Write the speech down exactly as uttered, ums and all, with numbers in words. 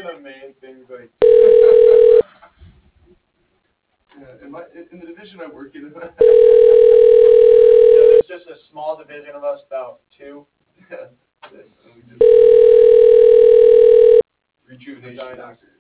the main things like. Yeah, in my in the division I work in. Yeah, there's just a small division of us, about two. Yeah. And we just rejuvenation Vagina. doctor.